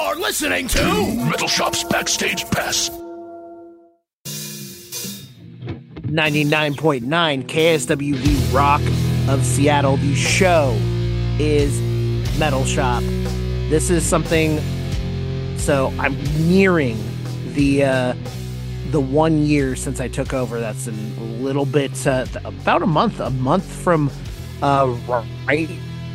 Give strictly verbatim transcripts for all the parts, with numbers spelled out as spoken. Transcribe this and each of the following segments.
are listening to Metal Shop's Backstage Pass. ninety-nine point nine K S W V Rock of Seattle. The show is Metal Shop. This is something, so I'm nearing the uh, the one year since I took over. That's in a little bit, uh, about a month, a month from uh, right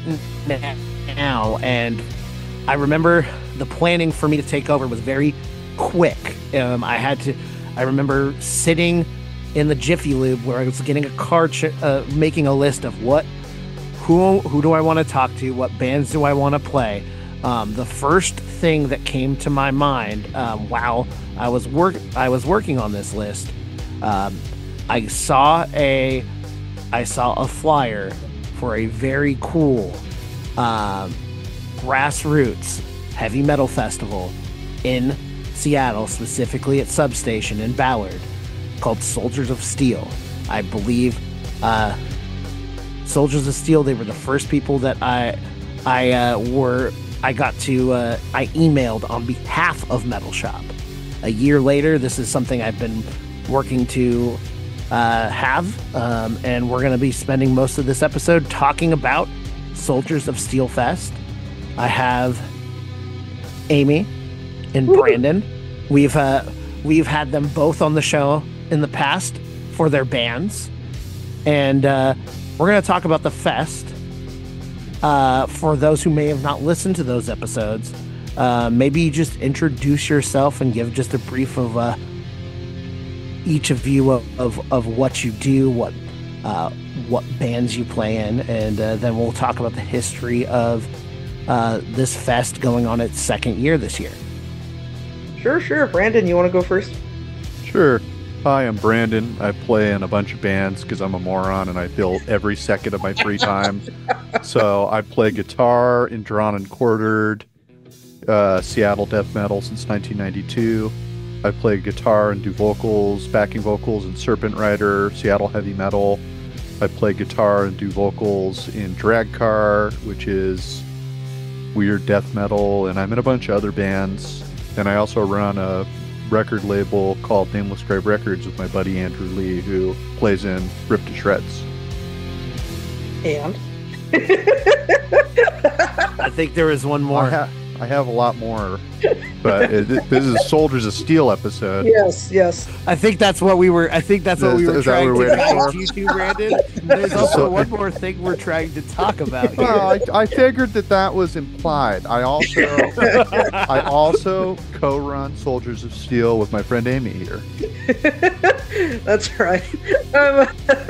now. And I remember the planning for me to take over was very quick. Um, I had to, I remember sitting in the Jiffy Lube where I was getting a card, ch- uh, making a list of what, who, who do I want to talk to? What bands do I want to play? Um, the first thing that came to my mind um, while I was work, I was working on this list, um, I saw a, I saw a flyer for a very cool um, grassroots heavy metal festival in Seattle, specifically at Substation in Ballard, called Soldiers of Steel. I believe uh, Soldiers of Steel, they were the first people that I I uh, were I got to uh, I emailed on behalf of Metal Shop. A year later, this is something I've been working to uh, have, um, and we're going to be spending most of this episode talking about Soldiers of Steel Fest. I have Amy and Brandon. We've uh, we've had them both on the show in the past for their bands, and uh, we're going to talk about the fest. Uh, for those who may have not listened to those episodes, uh, maybe just introduce yourself and give just a brief of uh, each of you of, of, of what you do, what uh, what bands you play in, and uh, then we'll talk about the history of uh, this fest going on its second year this year. Sure, sure. Brandon, you want to go first? Sure. Hi, I'm Brandon. I play in a bunch of bands because I'm a moron and I fill every second of my free time. So I play guitar in Drawn and Quartered, uh, Seattle death metal since nineteen ninety-two. I play guitar and do vocals, backing vocals in Serpent Rider, Seattle heavy metal. I play guitar and do vocals in Dragcar, which is weird death metal, and I'm in a bunch of other bands. And I also run a record label called Nameless Grave Records with my buddy Andrew Lee, who plays in Ripped to Shreds. And? I think there is one more. I, ha- I have a lot more, but it, this is a Soldiers of Steel episode. Yes, yes. I think that's what we were. I think that's what Is- we were is that trying what we're to waiting guide for? you to, Brandon. There's also one more thing we're trying to talk about here. Well, I, I figured that that was implied. I also, I also co-run Soldiers of Steel with my friend Amy here. That's right. Um,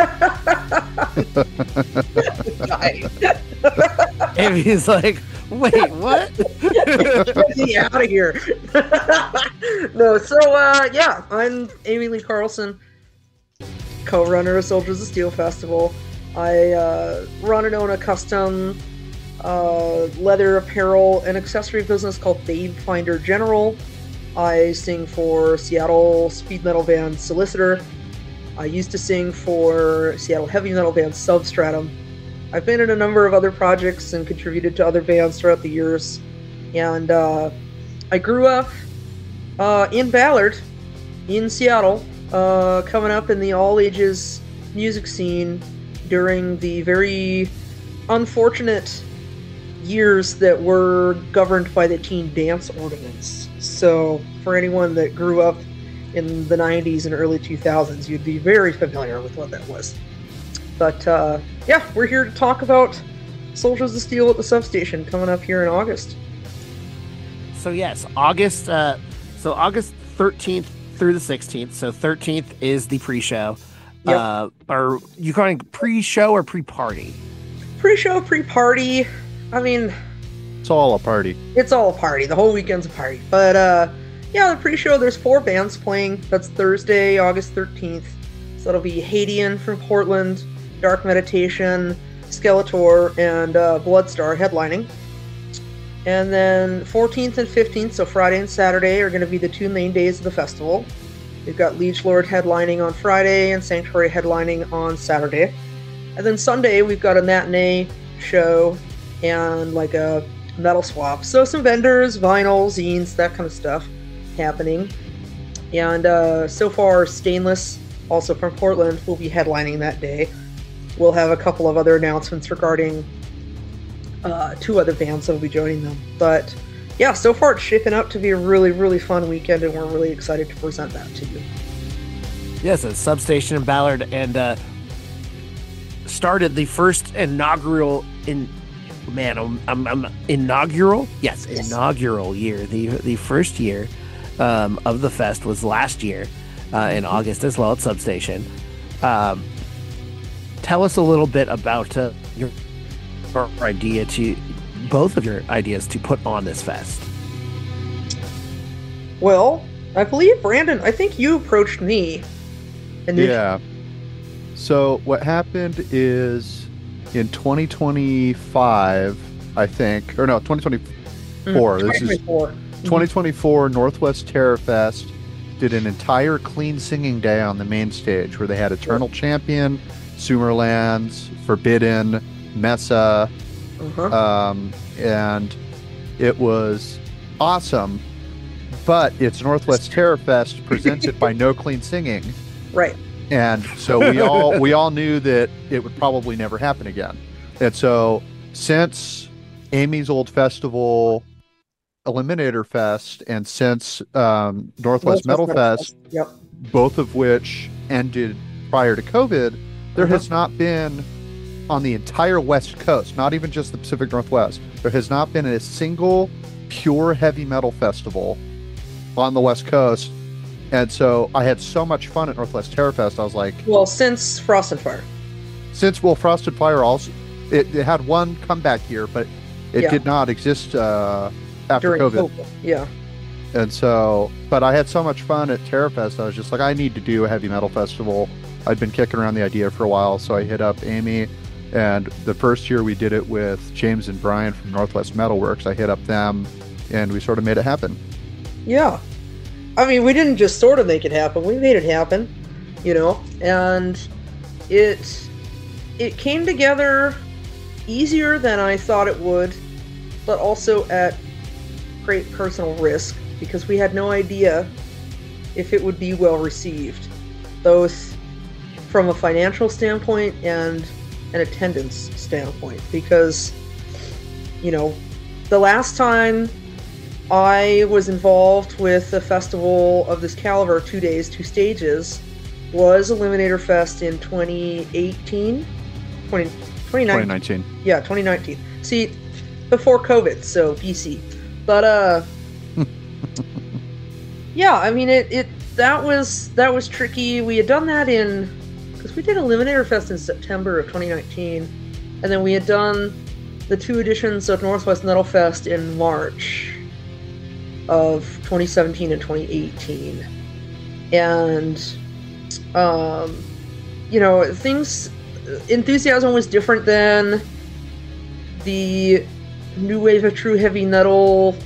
Amy's like, wait, what? Get me out of here. No, so, uh, yeah, I'm Amy Lee Carlson, co-runner of Soldiers of Steel Festival. I uh, run and own a custom uh, leather apparel and accessory business called Babe Finder General. I sing for Seattle speed metal band Solicitor. I used to sing for Seattle heavy metal band Substratum. I've been in a number of other projects and contributed to other bands throughout the years. And uh, I grew up uh, in Ballard, in Seattle, uh, coming up in the all-ages music scene during the very unfortunate years that were governed by the Teen Dance Ordinance. So for anyone that grew up in the nineties and early two thousands, you'd be very familiar with what that was. But uh, yeah, we're here to talk about Soldiers of Steel at the Substation coming up here in August. So yes, August. Uh, so August thirteenth through the sixteenth. So thirteenth is the pre-show. Yep. Uh, are you calling it pre-show or pre-party? Pre-show, pre-party. I mean, It's all a party. it's all a party. The whole weekend's a party. But uh, yeah, the pre-show, there's four bands playing. That's Thursday, August thirteenth. So that'll be Hadean from Portland, Dark Meditation, Skeletor, and uh, Bloodstar headlining. And then fourteenth and fifteenth, so Friday and Saturday, are going to be the two main days of the festival. We've got Liege Lord headlining on Friday and Sanctuary headlining on Saturday. And then Sunday, we've got a matinee show and like a metal swap. So some vendors, vinyl, zines, that kind of stuff happening. And uh, so far, Stainless, also from Portland, will be headlining that day. We'll have a couple of other announcements regarding uh, two other bands that will be joining them. But yeah, so far it's shaping up to be a really, really fun weekend, and we're really excited to present that to you. Yes, it's Substation in Ballard, and uh, started the first inaugural in man, I'm, I'm, I'm inaugural. Yes, Yes. inaugural year. The the first year um, of the fest was last year uh, in August as well at Substation. Um, tell us a little bit about uh, your, your idea to both of your ideas to put on this fest. Well, I believe, Brandon, I think you approached me. And then- Yeah. So what happened is in twenty twenty-five, I think, or no, twenty twenty-four. Mm, This is twenty twenty-four. twenty twenty-four Northwest Terror Fest did an entire clean singing day on the main stage where they had Eternal Champion, Sumerlands, Forbidden, Mesa, Uh-huh. um, and it was awesome. But it's Northwest Terror Fest presented by No Clean Singing, Right. and so we all we all knew that it would probably never happen again. And so since Amy's old festival, Eliminator Fest, and since um, Northwest Metal Fest, Yep. both of which ended prior to COVID, there Uh-huh. has not been on the entire West Coast, not even just the Pacific Northwest, there has not been a single pure heavy metal festival on the West Coast. And so I had so much fun at Northwest Terror Fest. I was like, Well, since Frost and Fire. since well, Frosted Fire also, it, it had one comeback year, but it Yeah. did not exist uh, after During COVID. COVID. Yeah. And so, but I had so much fun at Terror Fest. I was just like, I need to do a heavy metal festival. I'd been kicking around the idea for a while, so I hit up Amy. And the first year we did it with James and Brian from Northwest Metalworks. I hit up them, and we sort of made it happen. Yeah. I mean, we didn't just sort of make it happen. We made it happen, you know, and it it came together easier than I thought it would, but also at great personal risk because we had no idea if it would be well received, both from a financial standpoint and an attendance standpoint. Because, you know, the last time I was involved with a festival of this caliber, two days, two stages, was Eliminator Fest in twenty eighteen, twenty, twenty nineteen. twenty nineteen. Yeah, twenty nineteen. See, before COVID, so B C. But uh, yeah, I mean it. It that was that was tricky. We had done that in because we did Eliminator Fest in September of twenty nineteen, and then we had done the two editions of Northwest Metal Fest in March of twenty seventeen and twenty eighteen, and um, you know, things. Enthusiasm was different then. The new wave of true heavy metal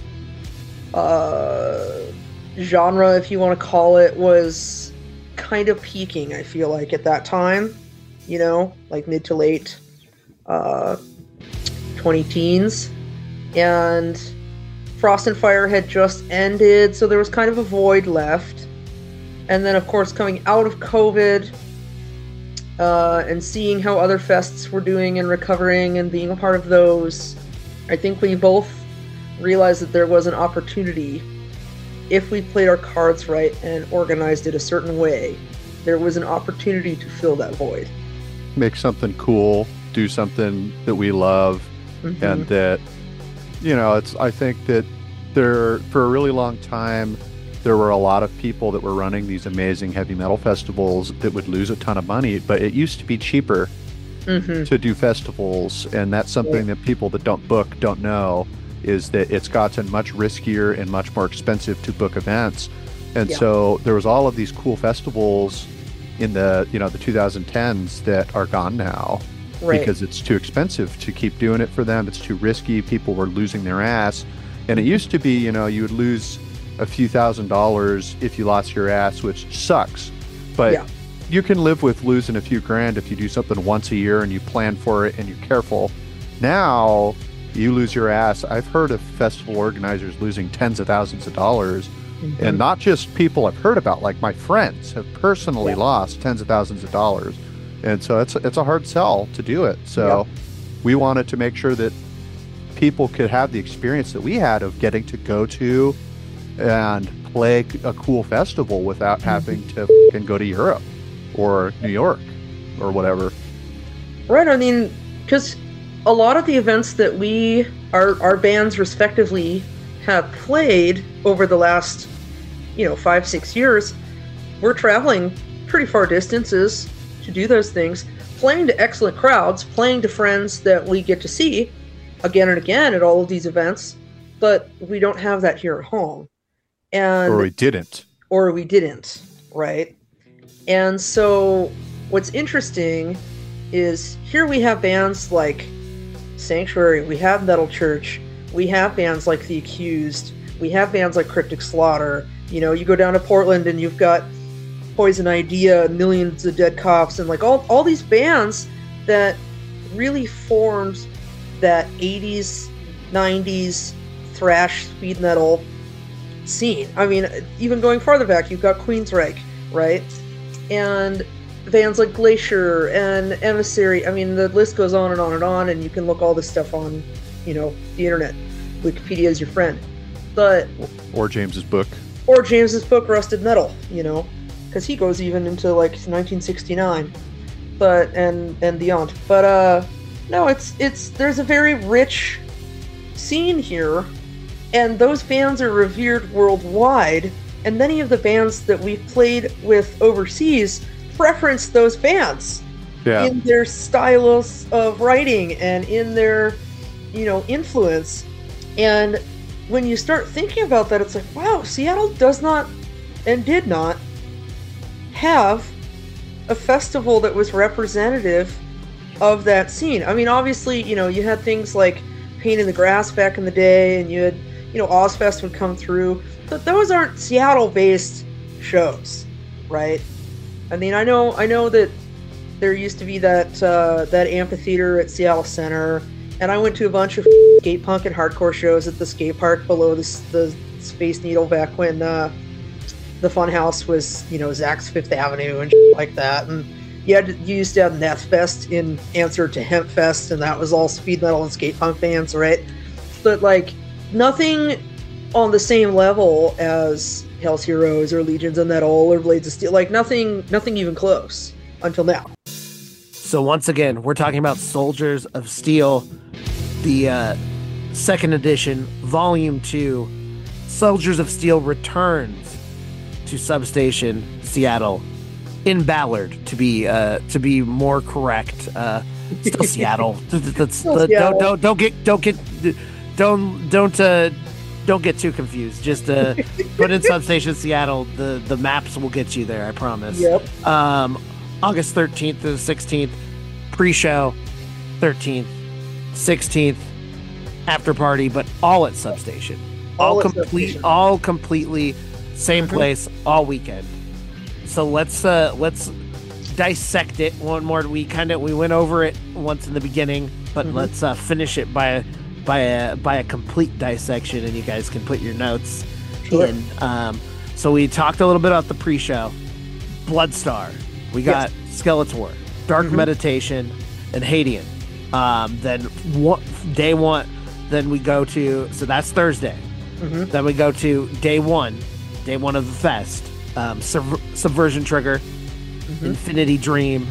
uh, genre, if you want to call it, was kind of peaking, I feel like, at that time. You know, like mid to late uh, twenty teens. And Frost and Fire had just ended, so there was kind of a void left. And then, of course, coming out of COVID, uh, and seeing how other fests were doing and recovering and being a part of those, I think we both realized that there was an opportunity, if we played our cards right and organized it a certain way, there was an opportunity to fill that void. Make something cool, do something that we love, Mhm. and that, you know, it's, I think that there, for a really long time, there were a lot of people that were running these amazing heavy metal festivals that would lose a ton of money, but it used to be cheaper Mhm. to do festivals, and that's something Yeah. that people that don't book don't know, is that it's gotten much riskier and much more expensive to book events. And Yeah. so there was all of these cool festivals in the, you know, the twenty tens that are gone now Right. because it's too expensive to keep doing it for them. It's too risky. People were losing their ass. And it used to be, you know, you would lose a few thousand dollars if you lost your ass, which sucks. But Yeah. you can live with losing a few grand if you do something once a year and you plan for it and you're careful. Now you lose your ass. I've heard of festival organizers losing tens of thousands of dollars, mm-hmm. and not just people I've heard about, like my friends have personally yeah. lost tens of thousands of dollars. And so it's, it's a hard sell to do it. So yeah. we wanted to make sure that people could have the experience that we had of getting to go to and play a cool festival without mm-hmm. having to f***ing go to Europe or New York or whatever. Right. I mean, because a lot of the events that we, our, our bands respectively, have played over the last, you know, five, six years, we're traveling pretty far distances to do those things, playing to excellent crowds, playing to friends that we get to see again and again at all of these events, but we don't have that here at home. And or we didn't. Or we didn't, right? And so what's interesting is here we have bands like Sanctuary, we have Metal Church, we have bands like The Accused, we have bands like Cryptic Slaughter. You know, you go down to Portland and you've got Poison Idea, Millions of Dead Cops, and like all, all these bands that really formed that eighties, nineties thrash speed metal scene. I mean, even going farther back, you've got Queensryche, right? And bands like Glacier and Emissary. I mean, the list goes on and on and on, and you can look all this stuff on, you know, the internet. Wikipedia is your friend. But or James's book. Or James's book, Rusted Metal, you know, because he goes even into like nineteen sixty-nine, but and and beyond. But uh, no, it's it's there's a very rich scene here, and those bands are revered worldwide. And many of the bands that we've played with overseas reference those bands yeah. in their styles of writing and in their, you know, influence. And when you start thinking about that, it's like, wow, Seattle does not and did not have a festival that was representative of that scene. I mean, obviously, you know, you had things like Pain in the Grass back in the day, and you had, you know, Ozfest would come through, but those aren't Seattle-based shows, right? I mean, I know, I know that there used to be that uh, that amphitheater at Seattle Center, and I went to a bunch of skate punk and hardcore shows at the skate park below the, the Space Needle back when uh, the Funhouse was, you know, Zach's Fifth Avenue and shit like that. And you had to, you used to have Neth Fest in answer to Hemp Fest, and that was all speed metal and skate punk bands, right? But like nothing on the same level as Hell's Heroes or Legions of Metal or Blades of Steel. Like nothing, nothing even close until now. So once again, we're talking about Soldiers of Steel, the uh, second edition, Volume Two. Soldiers of Steel returns to Substation Seattle in Ballard, to be uh, to be more correct. Uh, still Seattle. That's, Still the, Seattle. Don't, don't don't get don't get don't don't uh, don't get too confused. Just uh, put in Substation Seattle. The the maps will get you there. I promise. Yep. Um, August thirteenth to the sixteenth, pre-show, thirteenth, sixteenth, after party, but all at Substation. All, All at complete, Substation. all completely same Mhm. place all weekend. So let's uh, let's dissect it one more. We kind of we went over it once in the beginning, but Mhm. let's uh, finish it by a by a by a complete dissection, and you guys can put your notes Sure. in. Um, so we talked a little bit about the pre-show, Bloodstar. We got Skeletor, Dark Mhm. Meditation, and Hadean. Um, then one, day one, then we go to, so that's Thursday. Mm-hmm. Then we go to day one, day one of the fest. Um, Sub- Subversion Trigger, Mm-hmm. Infinity Dream,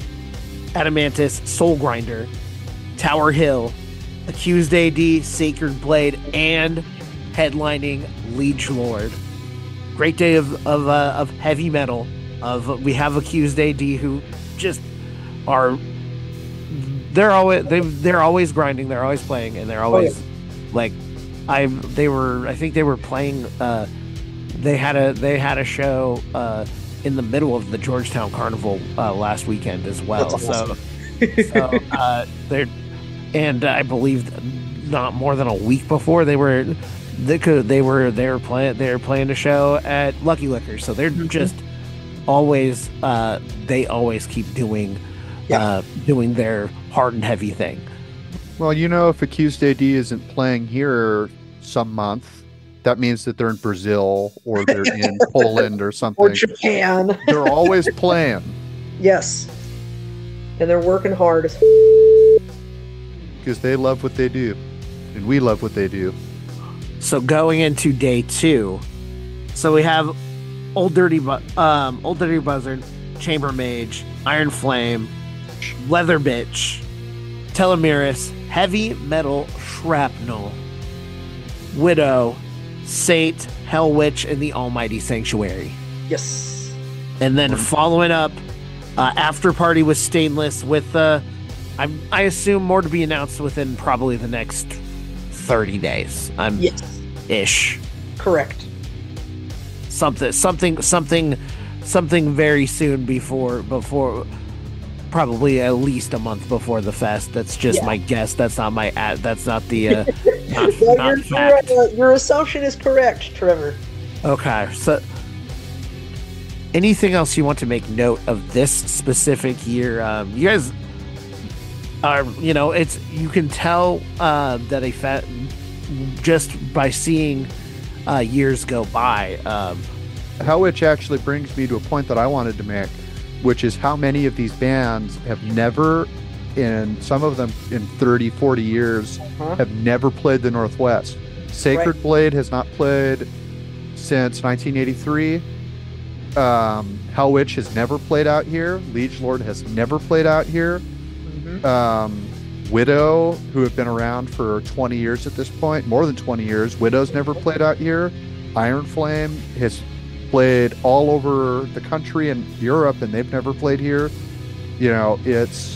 Adamantis, Soul Grinder, Tower Hill, Accused A D, Sacred Blade, and headlining Liege Lord. Great day of of, uh, of heavy metal. Of we have Accused A D who just are they're always they they're always grinding, they're always playing, and they're always Oh, like I they were I think they were playing uh they had a they had a show uh in the middle of the Georgetown Carnival uh, last weekend as well. That's awesome. So so uh they're and I believe not more than a week before they were they could they were they were playing they were playing a show at Lucky Liquor. So they're Mhm. just always uh they always keep doing Yeah. uh doing their hard and heavy thing. Well, you know, if Accused A D isn't playing here some month, that means that they're in Brazil or they're in Poland or something. Or Japan. They're always playing. Yes. And they're working hard. Because they love what they do. And we love what they do. So going into day two, so we have Old Dirty, Bu- um, Old Dirty Buzzard, Chamber Mage, Iron Flame, Leather Bitch, Telemiris, Heavy Metal Shrapnel, Widow, Sate, Hell Witch, and the Almighty Sanctuary. Yes. And then following up, uh, After Party with Stainless with, uh, I, I assume more to be announced within probably the next thirty days. I'm Yes. ish. Correct. Something, something, something, something very soon before, before, probably at least a month before the fest. That's just Yeah. my guess. That's not my ad. That's not the, uh, not, Well, not your, fact. your, uh, your assumption is correct, Trevor. Okay, so anything else you want to make note of this specific year? Um, you guys are, you know, it's you can tell uh, that a fat just by seeing uh, years go by. Um, How which actually brings me to a point that I wanted to make, which is how many of these bands have never, in some of them in thirty, forty years, Huh? have never played the Northwest. Sacred Right. Blade has not played since nineteen eighty-three. Um, Hell Witch has never played out here. Liege Lord has never played out here. Mhm. Um, Widow, who have been around for twenty years at this point, more than twenty years, Widow's never played out here. Iron Flame has played all over the country and Europe, and they've never played here. You know, it's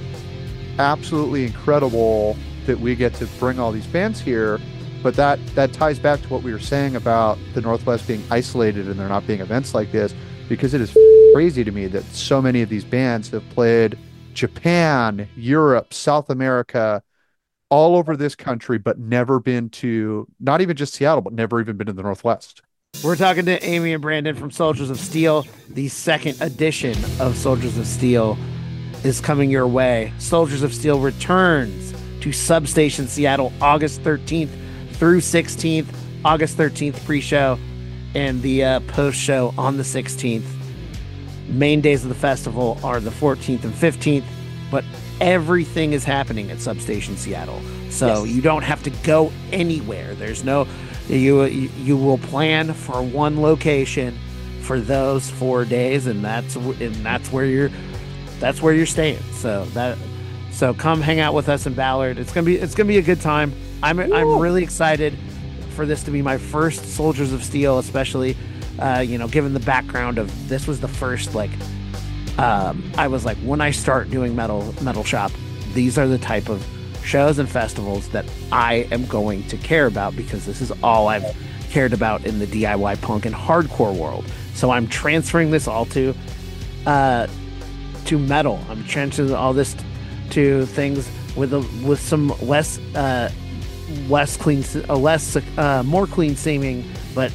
absolutely incredible that we get to bring all these bands here. But that that ties back to what we were saying about the Northwest being isolated and there not being events like this, because it is crazy to me that so many of these bands have played Japan, Europe, South America, all over this country, but never been to, not even just Seattle, but never even been to the Northwest. We're talking to Amy and Brandon from Soldiers of Steel. The second edition of Soldiers of Steel is coming your way. Soldiers of Steel returns to Substation Seattle August thirteenth through sixteenth. August thirteenth pre-show and the uh, post-show on the sixteenth. Main days of the festival are the fourteenth and fifteenth, but everything is happening at Substation Seattle. So Yes. you don't have to go anywhere. There's no... You you will plan for one location for those four days, and that's and that's where you're that's where you're staying. So that so come hang out with us in Ballard. It's gonna be it's gonna be a good time. I'm I'm really excited for this to be my first Soldiers of Steel, especially uh, you know, given the background of this was the first like um, I was like when I start doing metal metal shop, these are the type of shows and festivals that I am going to care about, because this is all I've cared about in the D I Y punk and hardcore world. So I'm transferring this all to uh, to metal. I'm transferring all this to things with a, with some less uh, less clean, uh, less uh, more clean seeming, but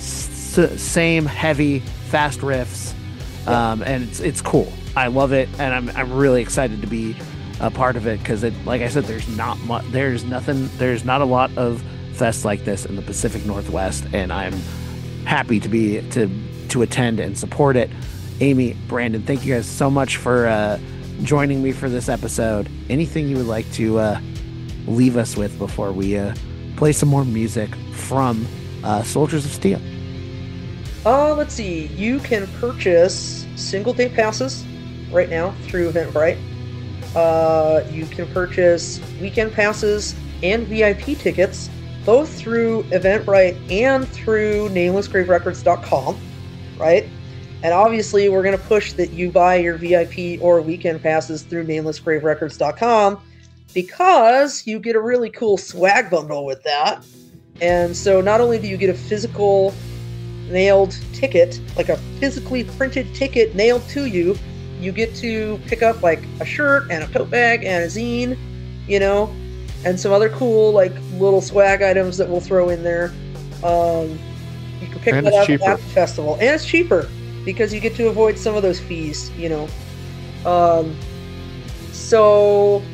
s- same heavy fast riffs, um, and it's it's cool. I love it, and I'm I'm really excited to be a part of it, because it, like I said, there's not much, there's nothing, there's not a lot of fests like this in the Pacific Northwest, and I'm happy to be to to attend and support it. Amy, Brandon, thank you guys so much for uh, joining me for this episode. Anything you would like to uh, leave us with before we uh, play some more music from uh, Soldiers of Steel? Uh, let's see. You can purchase single day passes right now through Eventbrite. Uh, you can purchase weekend passes and V I P tickets both through Eventbrite and through nameless grave records dot com, right? And obviously, we're going to push that you buy your V I P or weekend passes through nameless grave records dot com, because you get a really cool swag bundle with that. And so not only do you get a physical nailed ticket, like a physically printed ticket nailed to you, you get to pick up like a shirt and a tote bag and a zine, you know, and some other cool like little swag items that we'll throw in there. Um, you can pick And that it's up cheaper. at the festival, and it's cheaper because you get to avoid some of those fees, you know. Um, so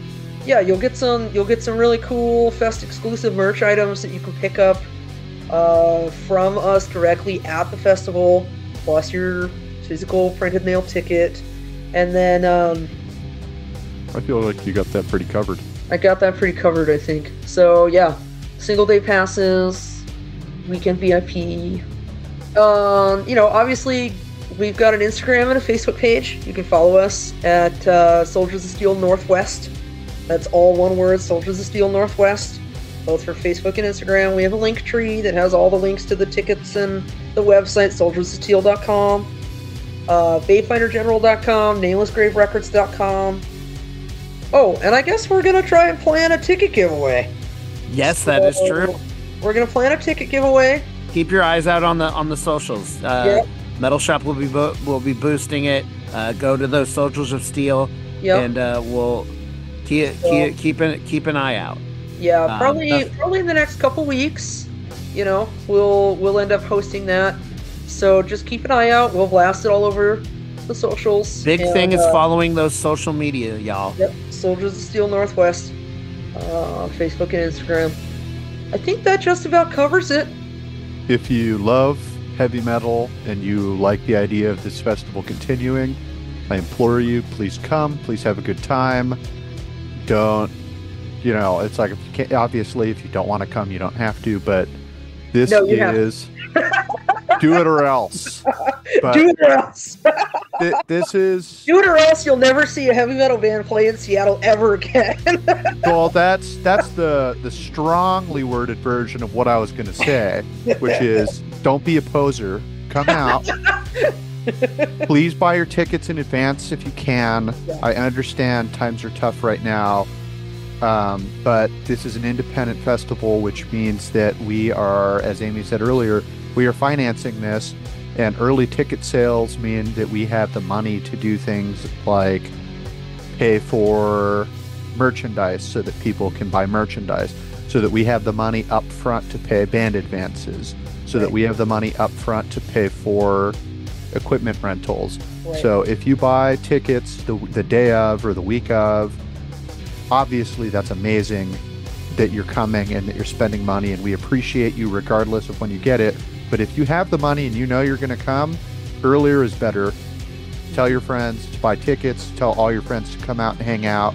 yeah, you'll get some you'll get some really cool Fest exclusive merch items that you can pick up uh, from us directly at the festival, plus your physical printed mail ticket. And then um, I feel like you got that pretty covered. I got that pretty covered, I think. So yeah, single day passes, weekend V I P. Um, you know, obviously we've got an Instagram and a Facebook page. You can follow us at uh, Soldiers of Steel Northwest. That's all one word, Soldiers of Steel Northwest, both for Facebook and Instagram. We have a link tree that has all the links to the tickets and the website, soldiers of steel dot com, uh, bayfinder general dot com, nameless grave records dot com. Oh, and I guess we're going to try and plan a ticket giveaway. Yes, So, that is true. We're going to plan a ticket giveaway. Keep your eyes out on the on the socials. Uh, Yep. Metal Shop will be bo- will be boosting it. Uh, go to those Soldiers of Steel, Yep. and uh, we'll keep So- keep keep an keep an eye out. Yeah, Um, probably that's- probably in the next couple weeks. You know, we'll we'll end up hosting that. So just keep an eye out. We'll blast it all over the socials. Big And, thing is uh, following those social media, y'all. Yep, Soldiers of Steel Northwest, uh, Facebook and Instagram. I think that just about covers it. If you love heavy metal and you like the idea of this festival continuing, I implore you, please come. Please have a good time. Don't, you know, it's like, if you can't, obviously, if you don't want to come, you don't have to, but this No, you have is do it or else. But Do it or else. thi- this is, Do it or else you'll never see a heavy metal band play in Seattle ever again. well, that's that's the the strongly worded version of what I was going to say, which is don't be a poser. Come out. Please buy your tickets in advance if you can. Yeah. I understand times are tough right now, um, but this is an independent festival, which means that we are, as Amy said earlier, we are financing this, and early ticket sales mean that we have the money to do things like pay for merchandise so that people can buy merchandise, so that we have the money up front to pay band advances, so that Right. we have the money up front to pay for equipment rentals. Right. So if you buy tickets the, the day of or the week of, obviously that's amazing that you're coming and that you're spending money, and we appreciate you regardless of when you get it. But if you have the money and you know you're going to come, earlier is better. Tell your friends to buy tickets, tell all your friends to come out and hang out,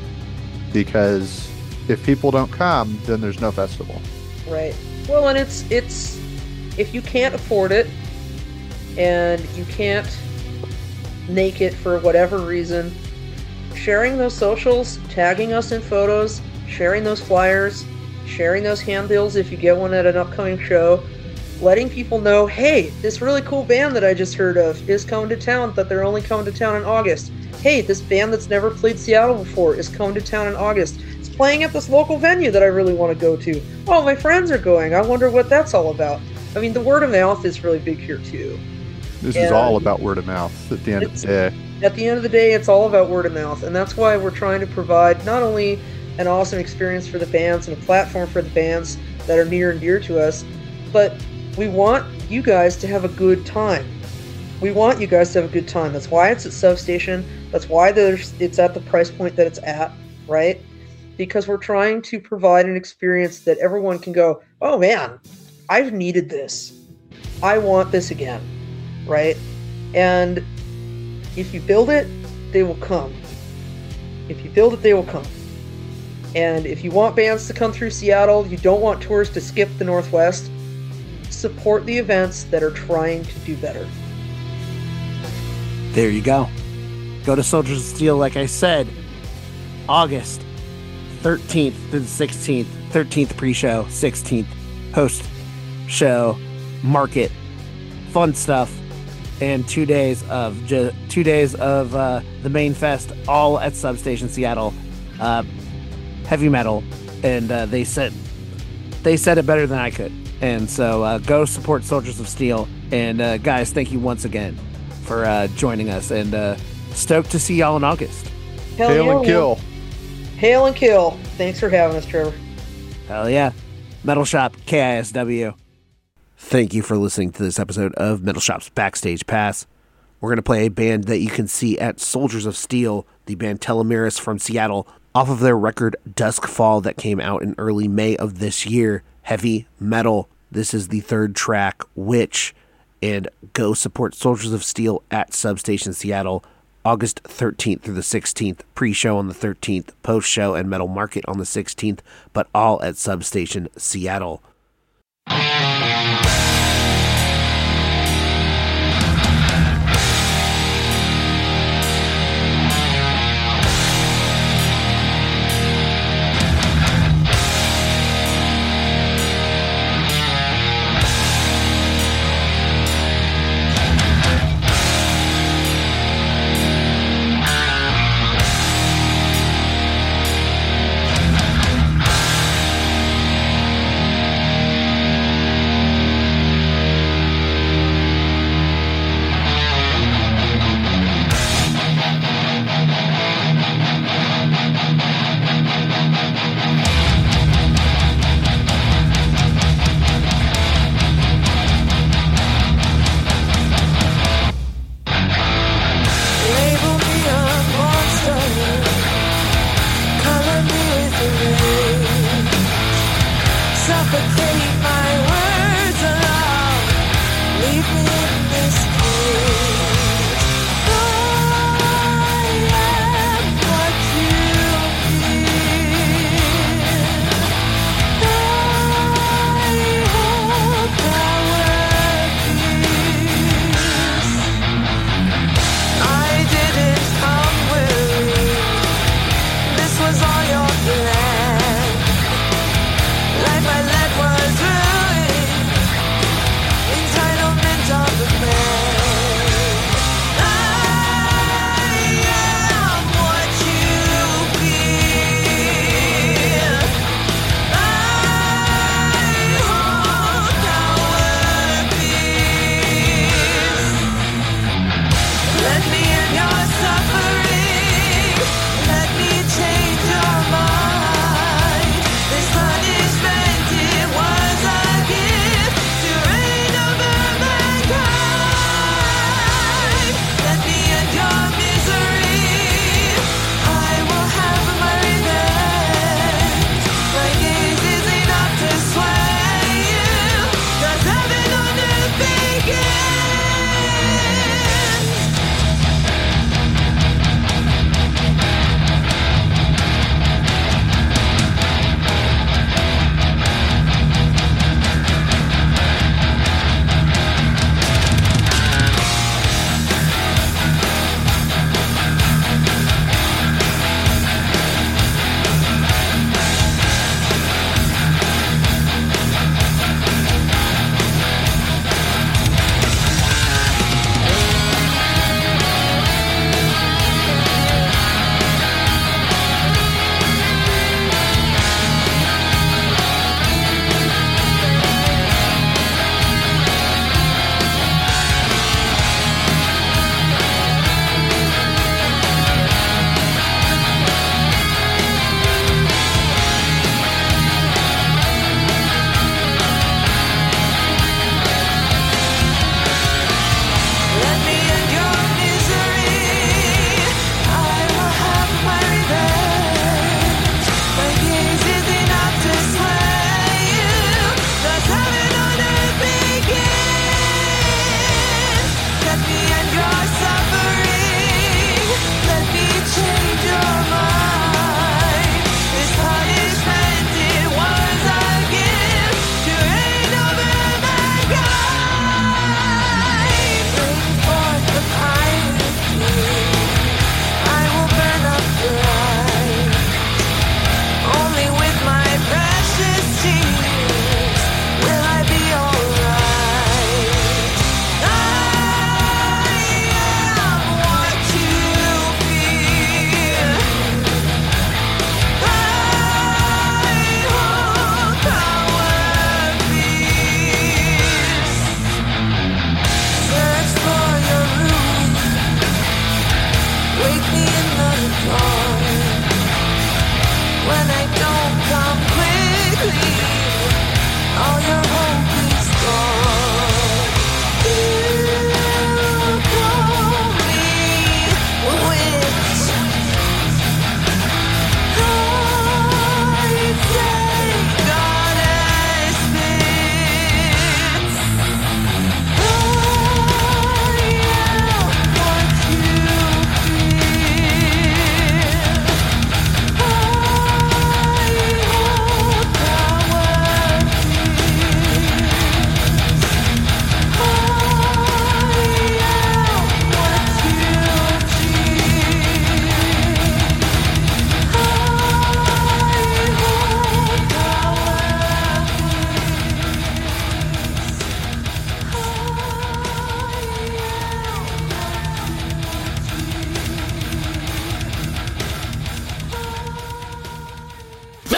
because if people don't come, then there's no festival. Right. Well, and it's it's if you can't afford it and you can't make it for whatever reason, sharing those socials, tagging us in photos, sharing those flyers, sharing those handbills if you get one at an upcoming show, letting people know, hey, this really cool band that I just heard of is coming to town, but they're only coming to town in August. Hey, this band that's never played Seattle before is coming to town in August. It's playing at this local venue that I really want to go to. Oh, my friends are going. I wonder what that's all about. I mean, the word of mouth is really big here, too. This And is all about word of mouth at the end of the day. At the end of the day, it's all about word of mouth, and that's why we're trying to provide not only an awesome experience for the bands and a platform for the bands that are near and dear to us, but we want you guys to have a good time. We want you guys to have a good time. That's why it's at Substation. That's why there's it's at the price point that it's at, right? Because we're trying to provide an experience that everyone can go, oh man, I've needed this. I want this again, right? And if you build it, they will come. If you build it, they will come. And if you want bands to come through Seattle, you don't want tours to skip the Northwest, support the events that are trying to do better. There you go. Go to Soldiers of Steel, like I said, August thirteenth to the sixteenth. thirteenth pre-show, sixteenth post-show, market, fun stuff, and two days of ju- two days of uh, the main fest, all at Substation Seattle. Uh, heavy metal, and uh, they said they said it better than I could. And so uh, go support Soldiers of Steel. And uh, guys, thank you once again for uh, joining us, and uh, stoked to see y'all in August. Hell Hail yeah, and man. kill. Hail and kill. Thanks for having us, Trevor. Hell yeah. Metal Shop, K I S W. Thank you for listening to this episode of Metal Shop's Backstage Pass. We're going to play a band that you can see at Soldiers of Steel, the band Telomeris from Seattle, Off of their record Duskfall that came out in early May of this year, Heavy Metal. This is the third track, Witch, and go support Soldiers of Steel at Substation Seattle, August thirteenth through the sixteenth. Pre-show on the thirteenth, post-show and Metal Market on the sixteenth, but all at Substation Seattle.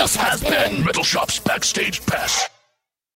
This has been Metal Shop's Backstage Pass.